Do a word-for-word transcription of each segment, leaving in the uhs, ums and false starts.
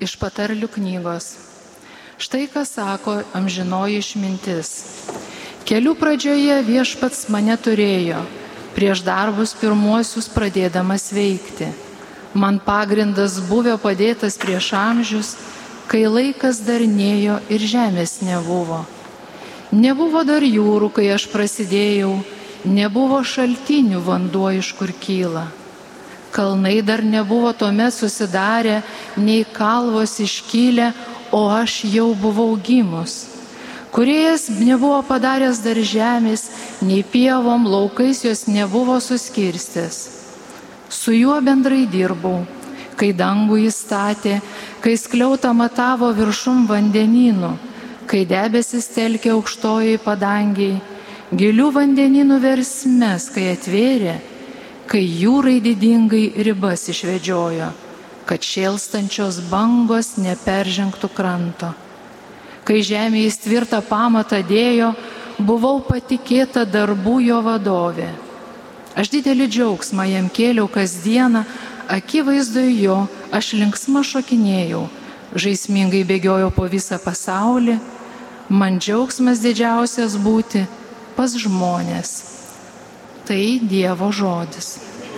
Iš patarlių knygos. Štai ką sako amžinoji išmintis. Kelių pradžioje viešpats mane turėjo, prieš darbus pirmuosius pradėdamas veikti. Man pagrindas buvo padėtas prieš amžius, kai laikas dar nėjo ir žemės nebuvo. Nebuvo dar jūrų, kai aš prasidėjau, nebuvo šaltinių vanduo, iš kur kyla. Kalnai dar nebuvo tuomet susidarę, nei kalvos iškylę, o aš jau buvau gimus. Kūrėjas nebuvo padaręs dar žemės, nei pievom laukais jos nebuvo suskirstęs. Su juo bendrai dirbau, kai dangų jis statė, kai skliautą matavo viršum vandenynų, kai debesis telkė aukštojai padangiai, gilių vandenynų versmes, kai atvėrė, kai jūrai didingai ribas išvedžiojo, kad šėlstančios bangos neperžengtų kranto. Kai žemė jis tvirtą pamatą dėjo, buvau patikėta darbų jo vadovė. Aš didelį džiaugsmą jam kėliau kasdieną, akivaizdoje jo aš linksma šokinėjau, žaismingai bėgiojau po visą pasaulį, man džiaugsmas didžiausias būti pas žmonės. Tai Dievo žodis.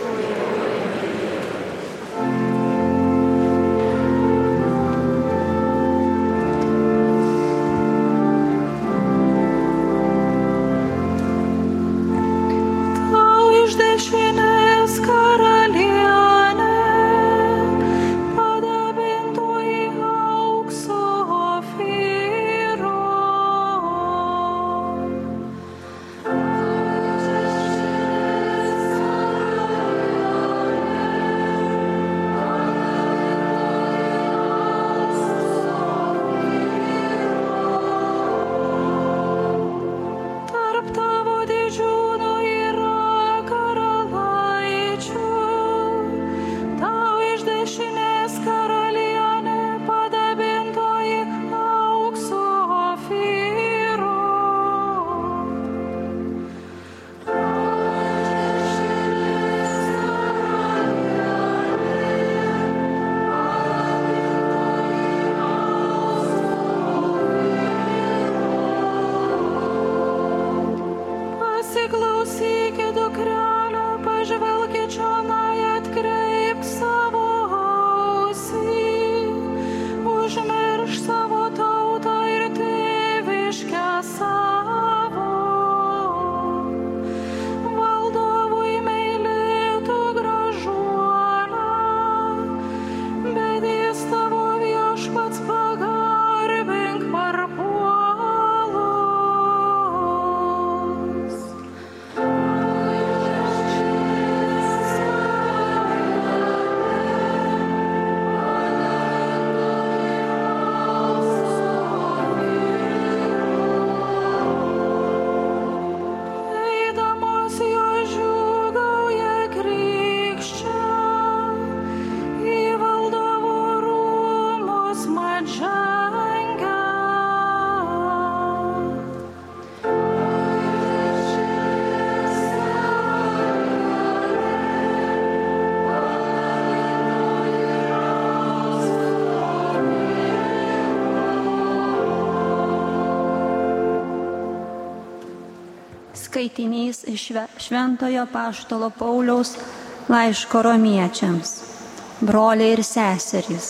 Skaitinys iš Šventojo Apaštalo Pauliaus laiško romiečiams. Broliai ir seserys.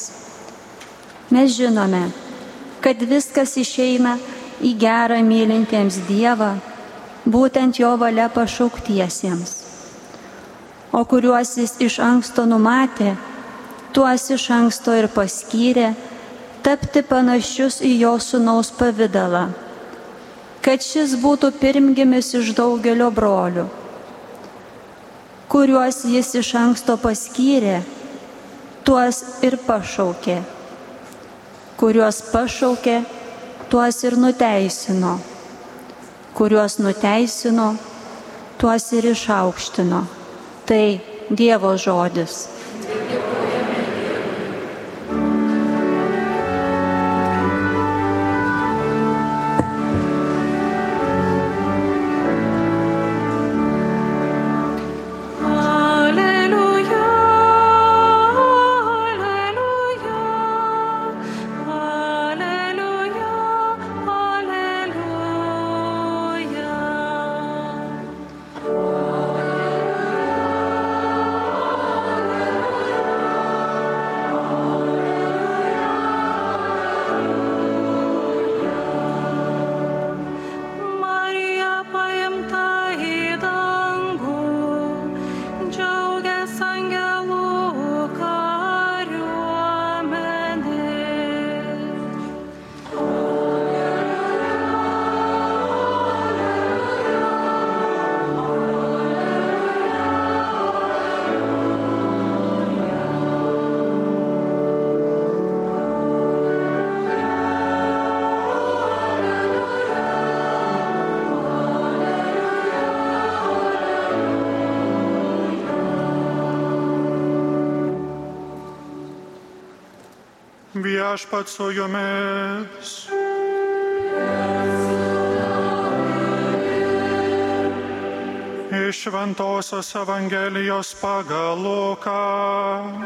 Mes žinome, kad viskas išeina į gerą mylintiems Dievą, būtent jo valia pašauktiesiems. O kuriuos jis iš anksto numatė, tuos iš anksto ir paskyrė tapti panašius į jo sūnaus pavidalą, kad šis būtų pirmgimis iš daugelio brolių. Kuriuos jis iš anksto paskyrė, tuos ir pašaukė. Kuriuos pašaukė, tuos ir nuteisino. Kuriuos nuteisino, tuos ir išaukštino. Tai Dievo žodis. Viešpat su jumis. Iš Šventosios Evangelijos pagal Luką.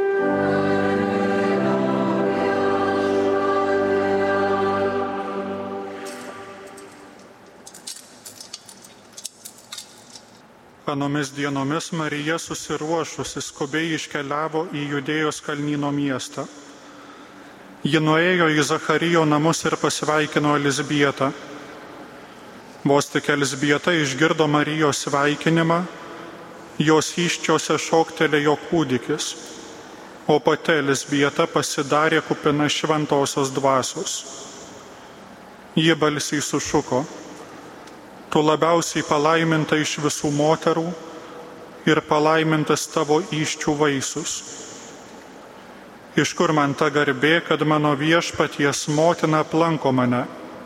Anomis dienomis Marija susiruošusi skubiai iškeliavo į Judėjos kalnyno miestą. Ji nuėjo į Zacharijo namus ir pasveikino Elizbietą. Vos tik Elizbieta išgirdo Marijos sveikinimą, jos įsčiose šoktelėjo kūdikis, o pati Elizbieta pasidarė kupina šventosios dvasios. Ji balsiai sušuko: Tu labiausiai palaiminta iš visų moterų ir palaimintas tavo įsčių vaisius. Iš kur man ta garbė, kad mano viešpaties motina aplanko mane?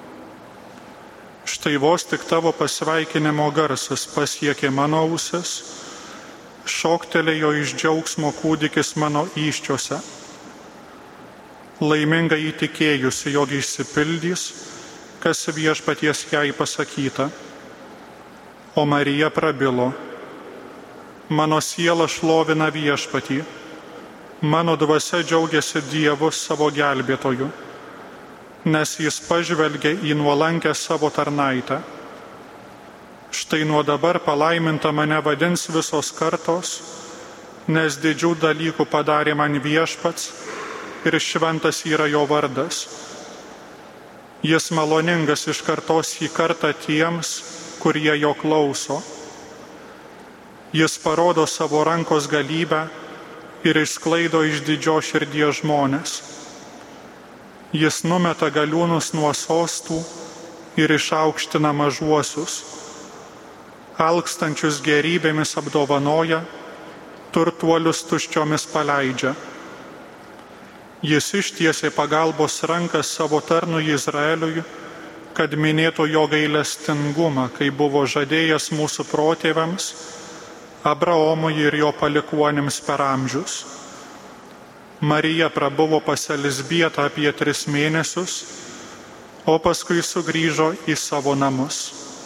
Štai vos tik tavo pasveikinimo garsas pasiekė mano ausis, šoktelėjo iš džiaugsmo kūdikis mano įsčiose. Laiminga įtikėjusi, jog išsipildys, kas viešpaties jai pasakyta. O Marija prabilo: Mano siela šlovina viešpatį, mano dvasia džiaugiasi Dievu savo gelbėtoju, nes jis pažvelgė į nuolankę savo tarnaitę. Štai nuo dabar palaiminta mane vadins visos kartos, nes didžių dalykų padarė man viešpats ir šventas yra jo vardas. Jis maloningas iš kartos į kartą tiems, kurie jo klauso. Jis parodo savo rankos galybę ir išsklaido iš didžios širdies žmonės. Jis numeta galiūnus nuo sostų ir išaukština mažuosius. Alkstančius gerybėmis apdovanoja, turtuolius tuščiomis paleidžia. Jis ištiesė pagalbos ranką savo tarnui Izraeliui, kad minėtų jo gailestingumą, kai buvo žadėjęs mūsų protėviams, Abraomui ir jo palikuonims per amžius. Marija prabuvo pas Elizbietą apie tris mėnesius, o paskui sugrįžo į savo namus.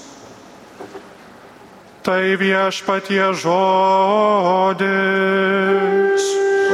Tai viešpaties žodis.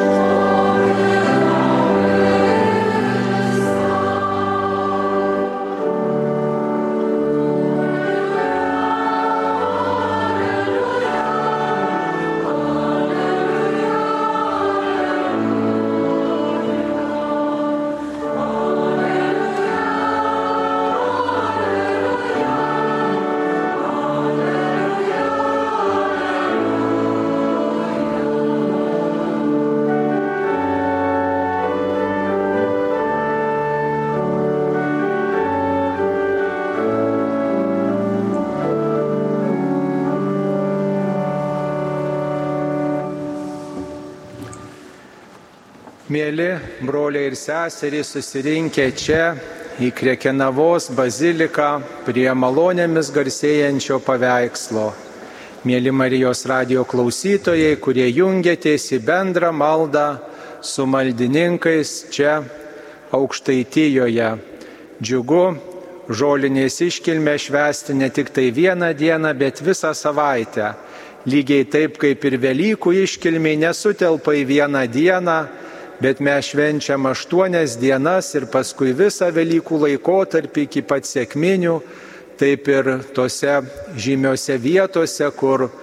Mėly broliai ir seserys, susirinkę čia į Krekenavos baziliką prie malonėmis garsėjančio paveikslo. Mėly Marijos radijo klausytojai, kurie jungiatės į bendrą maldą su maldininkais čia Aukštaitijoje. Džiugu žolinės iškilmę švęsti ne tik tai vieną dieną, bet visą savaitę. Lygiai taip kaip ir Velykų iškilmė nesutelpa į vieną dieną, bet mes švenčiam aštuonias dienas ir paskui visą Velykų laikotarpį iki pat sekminių, taip ir tose žymiose vietose, kur e,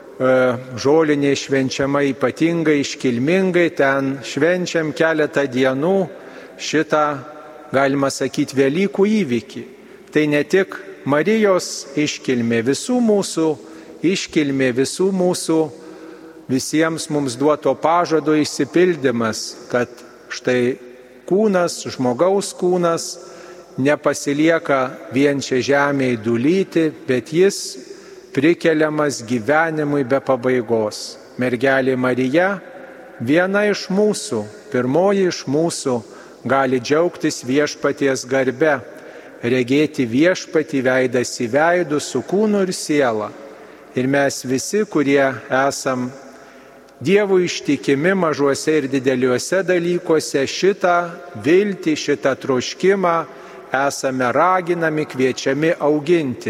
žolinė švenčiama ypatingai iškilmingai, ten švenčiam keletą dienų šitą, galima sakyti, Velykų įvykį. Tai ne tik Marijos iškilmė, visų mūsų iškilmė, visų mūsų visiems mums duoto pažado išsipildymas, kad štai kūnas, žmogaus kūnas nepasilieka vien čia žemėje dulyti, bet jis prikeliamas gyvenimui be pabaigos. Mergelė Marija, viena iš mūsų, pirmoji iš mūsų, gali džiaugtis viešpaties garbe, regėti viešpatį veidas į veidus su kūnu ir siela. Ir mes visi, kurie esam Dievui ištikimi mažuose ir dideliuose dalykuose, šitą viltį, šitą troškimą esame raginami, kviečiami auginti,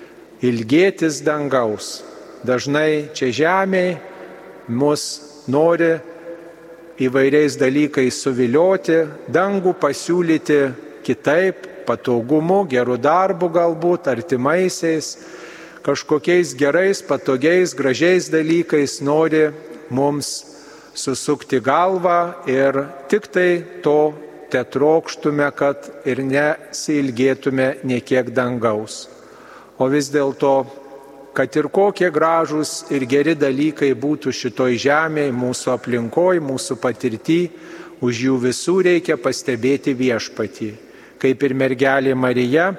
ilgėtis dangaus. Dažnai čia žemėje mus nori įvairiais dalykais suvilioti, dangų pasiūlyti kitaip, patogumu, gerų darbų galbūt, artimaisiais, kažkokiais gerais, patogiais, gražiais dalykais nori mums susukti galvą ir tik tai to te trokštume, kad ir nesilgėtume niekiek dangaus. O vis dėlto, kad ir kokie gražūs ir geri dalykai būtų šitoj žemėje, mūsų aplinkoj, mūsų patirtį, už jų visų reikia pastebėti viešpatį. Kaip ir mergelė Marija,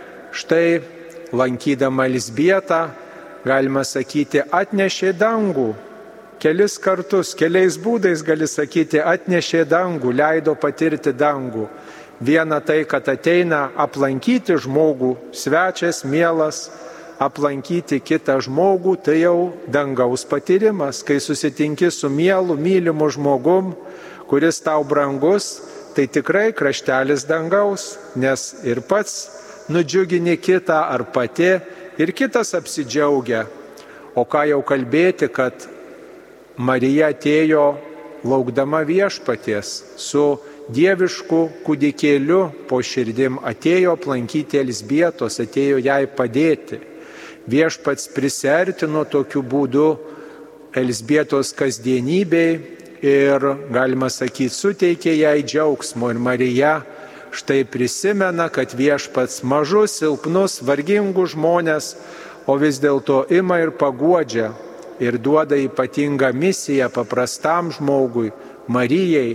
štai lankydama Elzbietą, galima sakyti, atnešė dangų. Kelis kartus, keliais būdais gali sakyti, atnešė dangų, leido patirti dangų. Viena tai, kad ateina aplankyti žmogų, svečias, mielas, aplankyti kitą žmogų, tai jau dangaus patyrimas. Kai susitinki su mielu, mylimu žmogum, kuris tau brangus, tai tikrai kraštelis dangaus, nes ir pats nudžiugini kitą ar pati, ir kitas apsidžiaugia. O ką jau kalbėti, kad Marija atėjo laukdama viešpaties su dievišku kūdikėliu po širdim, atėjo aplankyti Elzbietos, atėjo jai padėti. Viešpats prisiartino tokiu būdu Elzbietos kasdienybei ir, galima sakyti, suteikė jai džiaugsmo. Ir Marija štai prisimena, kad viešpats mažus, silpnus, vargingus žmonės, o vis dėlto ima ir paguodžia ir duoda ypatingą misiją paprastam žmogui, Marijai,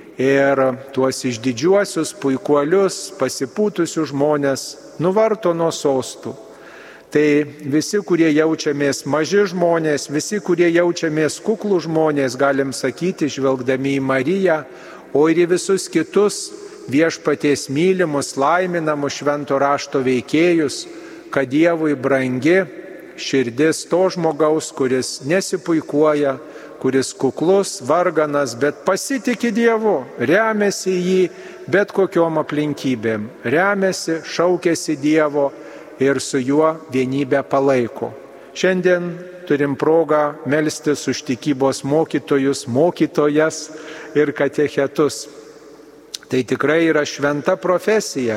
ir tuos išdidžiuosius, puikuolius, pasipūtusius žmonės nuvarto nuo sostų. Tai visi, kurie jaučiamės maži žmonės, visi, kurie jaučiamės kuklų žmonės, galim sakyti, žvelgdami į Mariją, o ir į visus kitus viešpaties mylimus, laiminamus švento rašto veikėjus, kad Dievui brangi širdis to žmogaus, kuris nesipuikuoja, kuris kuklus, varganas, bet pasitiki Dievu, remiasi jį bet kokiom aplinkybėm, remiasi, šaukiasi Dievo ir su juo vienybę palaiko. Šiandien turim progą melstis už tikybos mokytojus, mokytojas ir katechetus. Tai tikrai yra šventa profesija.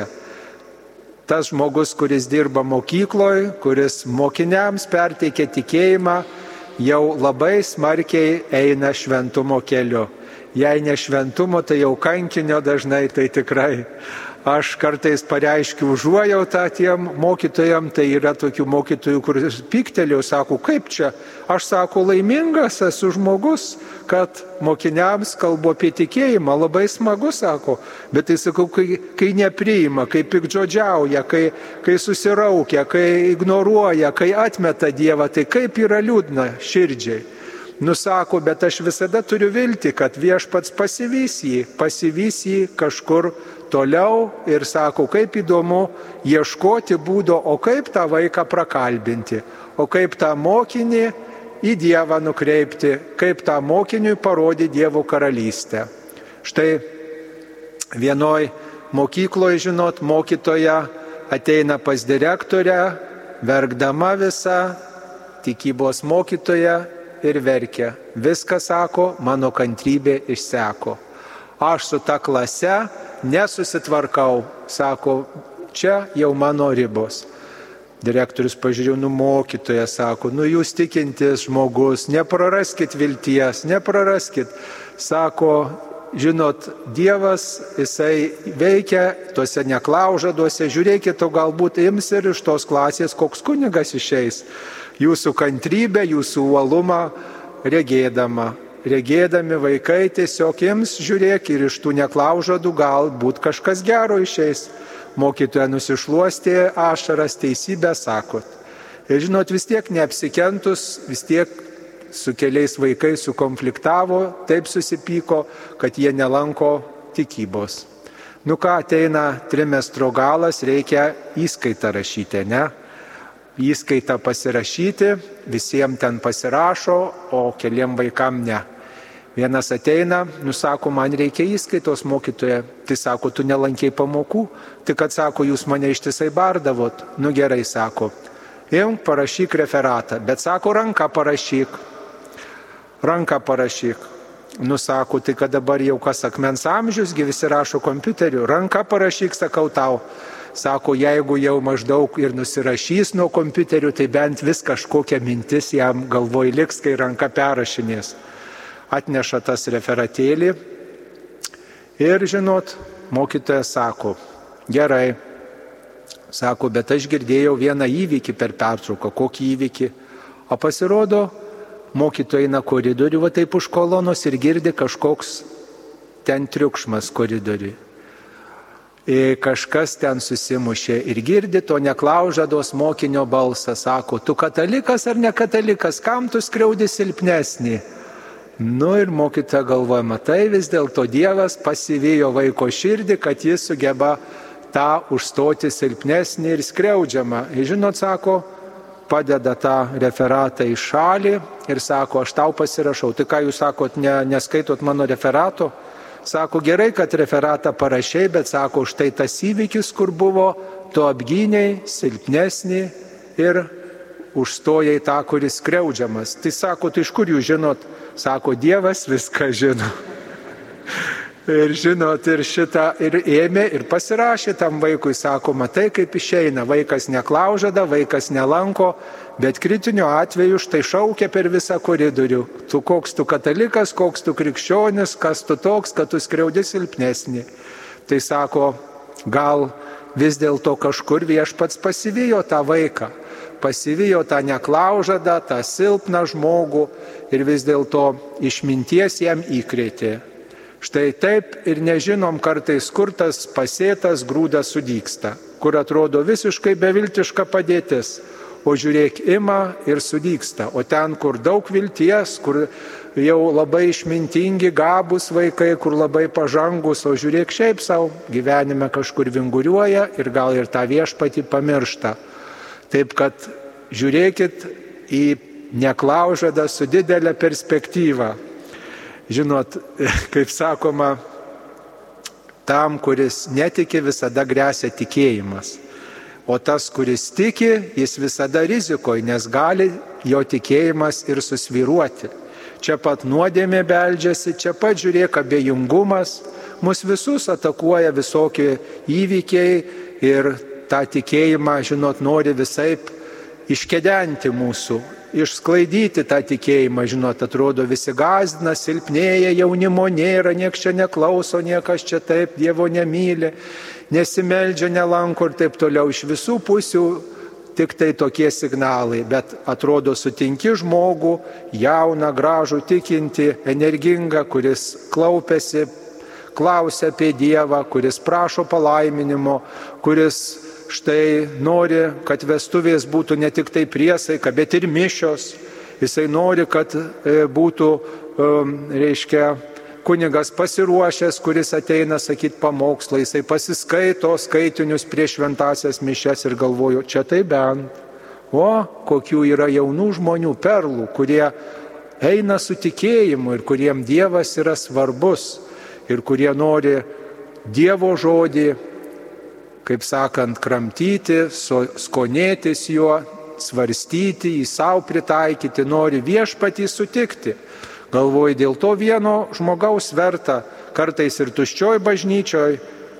Tas žmogus, kuris dirba mokykloje, kuris mokiniams perteikia tikėjimą, jau labai smarkiai eina šventumo keliu. Jei ne šventumo, tai jau kankinio dažnai, tai tikrai. Aš kartais pareiškiu užuojautą tiem mokytojam, tai yra tokių mokytojų, kuris pyktelėjo, sako, kaip čia, aš sako, laimingas esu žmogus, kad mokiniams kalbu apie tikėjimą, labai smagu, sako, bet tai sakau, kai, kai nepriima, kai pikdžodžiauja, kai, kai susiraukia, kai ignoruoja, kai atmeta Dievą, tai kaip yra liūdna širdžiai. Nusako, bet aš visada turiu viltį, kad viešpats pasivys jį, pasivys jį kažkur toliau ir sako, kaip įdomu ieškoti būdo, o kaip tą vaiką prakalbinti, o kaip tą mokinį į Dievą nukreipti, kaip tą mokiniui parodyti Dievo karalystę. Štai vienoj mokykloje, žinot, mokytoja ateina pas direktorę, verkdama visą, tikybos mokytoja ir verkia. Viską sako, mano kantrybė išseko. Aš su ta klase nesusitvarkau, sako, čia jau mano ribos. Direktorius pažiūrėjo, nu mokytoja, sako, nu jūs tikintis žmogus, nepraraskit vilties, nepraraskit. Sako, žinot, Dievas, jisai veikia tuose neklaužaduose, žiūrėkit, o galbūt ims ir iš tos klasės koks kunigas išeis. Jūsų kantrybę, jūsų uolumą regėdama. Regėdami vaikai tiesiog ims, žiūrėk, ir iš tų neklaužadų galbūt kažkas gero išeis. Mokytoja nusišluostė ašaras, teisybę sakot. Ir žinot, vis tiek neapsikentus, vis tiek su keliais vaikais sukonfliktavo, taip susipyko, kad jie nelanko tikybos. Nu ką, ateina trimestro galas, reikia įskaitą rašyti, ne? įskaitą pasirašyti, visiems ten pasirašo, o keliam vaikam ne. Vienas ateina, nusako, man reikia įskaitos mokytoja, tai sako, tu nelankei pamokų, tik kad sako, jūs mane ištisai bardavot. Nu gerai, sako, imk, parašyk referatą, bet sako, ranką parašyk, ranką parašyk. Nusako, tai kad dabar jau kas akmens amžiusgi visi rašo kompiuteriu, ranką parašyk, sakau tau. Sako, jeigu jau maždaug ir nusirašys nuo kompiuterių, tai bent vis kažkokia mintis jam galvoj liks, kai ranka perrašinės. Atneša tas referatėlį ir, žinot, mokytojas sako, gerai, sako, bet aš girdėjau vieną įvykį per pertrauką. Kokį įvykį? O pasirodo, mokytoja eina koridorių, va taip už kolonos ir girdi kažkoks ten triukšmas koridoriui. Ir kažkas ten susimušė ir girdi to neklaužados mokinio balsą. Sako, tu katalikas ar ne katalikas, kam tu skriaudi silpnesnį? Nu ir mokytoja galvoja, matai, vis dėlto Dievas pasivijo vaiko širdį, kad jis sugeba tą užstoti silpnesnį ir skriaudžiamą. Ir žinot, sako, padeda tą referatą į šalį ir sako, aš tau pasirašau. Tai ką jūs sakot, ne, neskaitot mano referato? Sako, gerai, kad referatą parašiai, bet sako, štai tas įvykis, kur buvo, tu apgyniai silpnesnį ir užstojai tą, kuris skriaudžiamas. Tai sako, tai iš kur jūs žinot? Sako, Dievas viską žino. Ir žinot, ir šitą, ir ėmė, ir pasirašė tam vaikui, sako, matai, kaip išeina, vaikas neklaužada, vaikas nelanko, bet kritiniu atveju štai šaukia per visą koridorių. Tu koks tu katalikas, koks tu krikščionis, kas tu toks, kad tu skriaudi silpnesnį. Tai sako, gal vis dėlto kažkur viešpats pasivijo tą vaiką. Pasivijo tą neklaužadą, tą silpną žmogų ir vis dėlto išminties jam įkrėtė. Štai taip ir nežinom kartais, kur tas pasėtas grūdas sudygsta, kur atrodo visiškai beviltiška padėtis, o žiūrėk, ima ir sudygsta. O ten, kur daug vilties, kur jau labai išmintingi, gabūs vaikai, kur labai pažangus, o žiūrėk, šiaip savo gyvenime kažkur vinguriuoja ir gal ir tą viešpatį pamiršta. Taip kad žiūrėkit į neklaužadą su didelė perspektyva. Žinot, kaip sakoma, tam, kuris netiki, visada gresia tikėjimas. O tas, kuris tiki, jis visada rizikoje, nes gali jo tikėjimas ir susvyruoti. Čia pat nuodėmė beldžiasi, čia pat žiūrėk abejingumas, mus visus atakuoja visokie įvykiai ir tą tikėjimą, žinot, nori visaip iškedenti mūsų, išsklaidyti tą tikėjimą, žinot, atrodo visi gąsdina, silpnėja, jaunimo nėra, nieks čia neklauso, niekas čia taip, Dievo nemyli, nesimeldžia, nelanko ir taip toliau. Iš visų pusių tik tai tokie signalai, bet atrodo sutinki žmogų, jauną, gražų, tikinti, energingą, kuris klaupiasi, klausia apie Dievą, kuris prašo palaiminimo, kuris štai nori, kad vestuvės būtų ne tik tai priesaika, bet ir mišios. Jisai nori, kad būtų, reiškia, kunigas pasiruošęs, kuris ateina sakyti pamokslą, jisai pasiskaito skaitinius prieš šventasias mišias ir galvoju, čia tai bent. O, kokių yra jaunų žmonių perlų, kurie eina su tikėjimu ir kuriem Dievas yra svarbus ir kurie nori Dievo žodį, kaip sakant, kramtyti, skonėtis juo, svarstyti, jį savo pritaikyti, nori viešpatį sutikti. Galvoju, dėl to vieno žmogaus verta kartais ir tuščioj bažnyčioj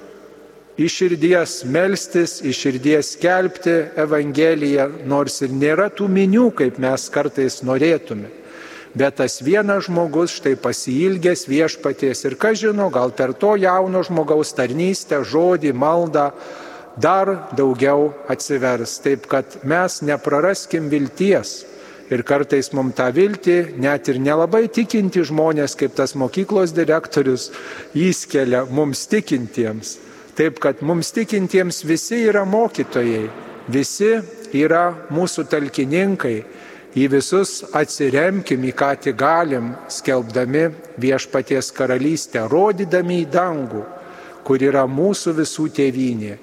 iš širdies melstis, iš širdies skelbti Evangeliją, nors ir nėra tų minių, kaip mes kartais norėtume. Bet tas vienas žmogus štai pasiilgęs viešpaties ir ką žino, gal per to jauno žmogaus tarnystę, žodį, maldą dar daugiau atsivers. Taip kad mes nepraraskim vilties ir kartais mums tą viltį net ir nelabai tikinti žmonės, kaip tas mokyklos direktorius, įskelia mums tikintiems. Taip kad mums tikintiems visi yra mokytojai, visi yra mūsų talkininkai. Į visus atsiremkim, į ką tik galim, skelbdami viešpaties karalystę, rodydami į dangų, kur yra mūsų visų tėvynė.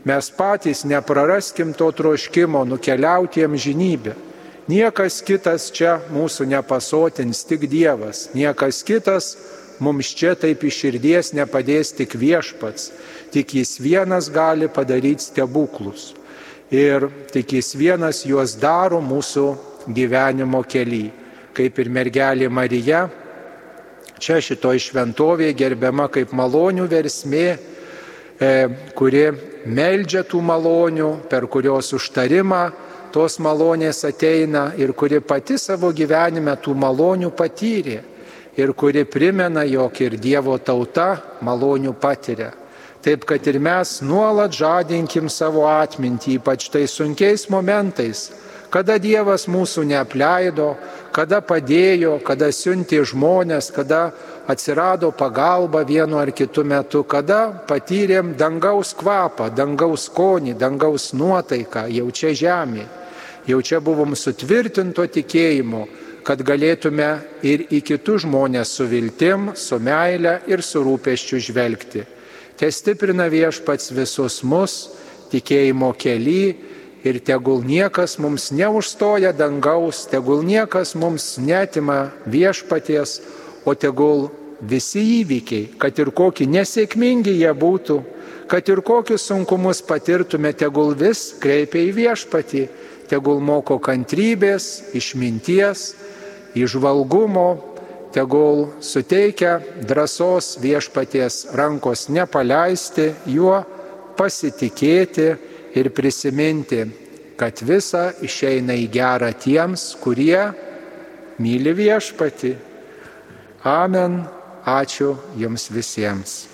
mes patys nepraraskim to troškimo nukeliauti į amžinybę. Niekas kitas čia mūsų nepasotins, tik Dievas. Niekas kitas mums čia taip iš širdies nepadės, tik Viešpats. Tik Jis vienas gali padaryti stebuklus. Ir tik Jis vienas juos daro mūsų gyvenimo kely. Kaip ir mergelė Marija, čia šitoj šventovėje gerbiama kaip malonių versmė, e, kuri meldžia tų malonių, per kurios užtarimą tos malonės ateina ir kuri pati savo gyvenime tų malonių patyrė ir kuri primena, jog ir Dievo tauta malonių patiria. Taip, kad ir mes nuolat žadinkim savo atmintį, ypač tais sunkiais momentais, kada Dievas mūsų neapleido, kada padėjo, kada siuntė žmonės, kada atsirado pagalba vienu ar kitu metu, kada patyrėm dangaus kvapą, dangaus skonį, dangaus nuotaiką jau čia žemėje. Jau čia buvom sutvirtinto tikėjimu, kad galėtume ir į kitus žmonės su viltim, su meile ir su rūpesčiu žvelgti. Te stiprina Viešpats visus mus tikėjimo kely ir tegul niekas mums neužstoja dangaus, tegul niekas mums netima Viešpaties, o tegul visi įvykiai, kad ir kokie nesėkmingi jie būtų, kad ir kokius sunkumus patirtume, tegul vis kreipia į Viešpatį, tegul moko kantrybės, išminties, įžvalgumo, tegul suteikia drąsos Viešpaties rankos nepaleisti, juo pasitikėti ir prisiminti, kad visa išeina į gerą tiems, kurie myli Viešpatį. Amen. Ačiū jums visiems.